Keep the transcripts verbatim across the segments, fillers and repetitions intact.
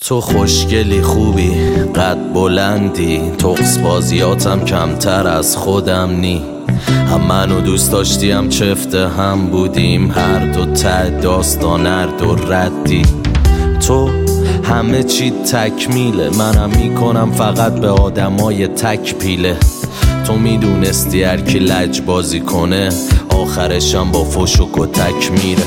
تو خوشگلی خوبی قد بلندی، تقص بازیاتم کمتر از خودم نی. هم منو دوست داشتی هم چفت هم بودیم، هر دو ته داستان هر دو ردی. تو همه چی تکمیله، منم میکنم فقط به آدمای تک پیله. تو میدونستی هر کی لج بازی کنه آخرشم با فش و کتک میره.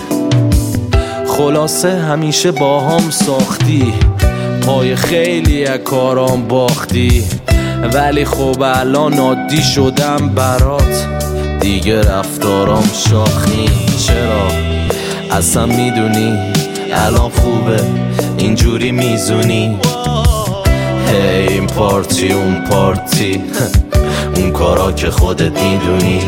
خلاصه همیشه با هم ساختی، پای خیلی از کارام باختی، ولی خب الان عادی شدم برات، دیگه رفتارام شاخی. چرا اصلا میدونی الان خوبه اینجوری میزونی؟ هی این پارتی اون پارتی اون کارا که خودت میدونی.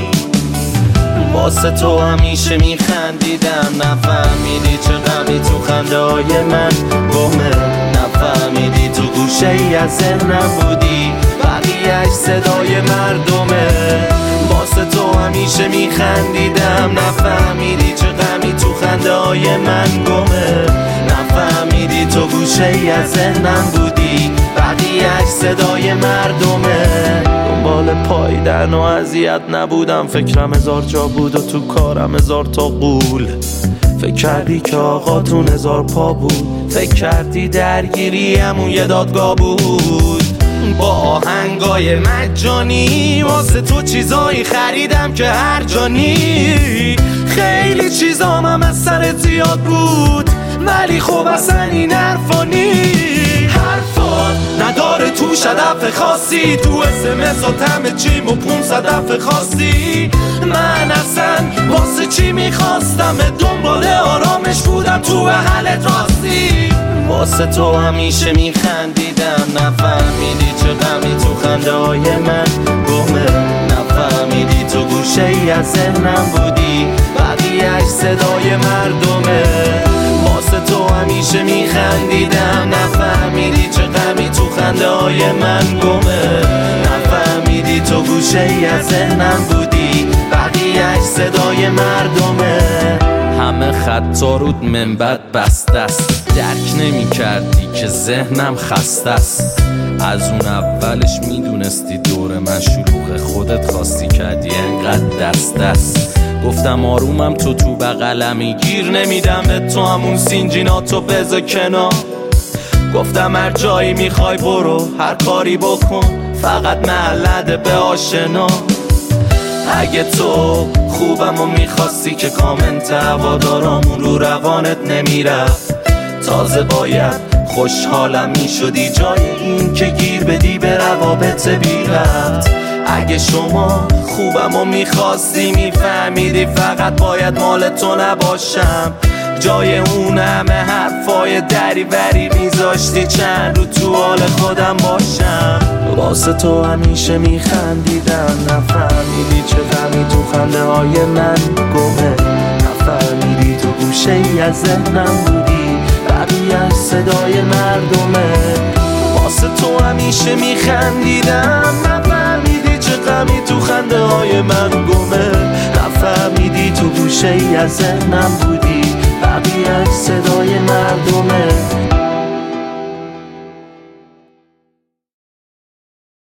واسه تو همیشه میخندیدم، نفهمیدی چه غمی تو خنده های من گمه، نفهمیدی تو گوشه ای از ذهنم بودی، بقیهش صدای مردمه. واسه تو همیشه میخندیدم، نفهمیدی چه غمی تو خنده های من گمه، نفهمیدی تو گوشه ای از ذهنم بودی، بقیهش صدای مردمه. دنبال پایدن و اذیت نبودم، فکرم هزار جا بود و تو کارم هزار تا قول. فکر کردی که آقاتون هزار پا بود، فکر کردی درگیری همون یه دادگاه بود. با آهنگای مجانی واسه تو چیزایی خریدم که هر جانی. خیلی چیزام هم از سرت زیاد بود، ولی خب اصلا این حرفا نی. حرفات نداره توش هدف خاصی، تو اسمسات همه چیم و پونصد دفعه خواستی. من اصلا واسه چی میخواستم، دنبال آرامش بودم تو حالت راستی. واسه تو همیشه میخندیدم، نفهمیدی چه غمی تو خنده های من گمه، نفهمیدی تو گوشه ای از ذهنم بودی، بقیهش صدای مردمه. واسه تو همیشه میخندیدم، نفهمیدی چه غمی تو خنده های من گمه، نفهمیدی تو گوشه ای از ذهنم بودی، بقیهش صدای مردمه. همه خطا رود منبت بسته است، درک نمی کردی که ذهنم خسته است. از اون اولش میدونستی دور من شلوغه، خودت خواستی کردی انقدر دست دست. گفتم آرومم تو تو بغلمی، گیر نمیدم به تو همون سینجیناتو بذار کنار. گفتم هر جایی میخوای برو، هر کاری بکن، فقط محلده به آشنا. اگه تو خوبم و میخواستی که کامنت هوادارامون رو روانت نمیرفت، تازه باید خوشحالم میشدی جای این که گیر بدی به روابط بی ربط. اگه شما خوبم و میخواستی میفهمیدی فقط باید مال تو نباشم، جای اون همه حرفای دری بری میذاشتی چند رو تو حال خودم باشم. واسه تو همیشه میخندیدم، نفهمیدی چه غمی تو خنده های من گمه، نفهمیدی تو گوشه ای از ذهنم بودی، بقیهش صدای مردمه. واسه تو همیشه میخندیدم، نفهمیدی چه غمی تو خنده های من گمه، نفهمیدی تو گوشه ای از ذهنم بودی، بقیهش صدای مردمه.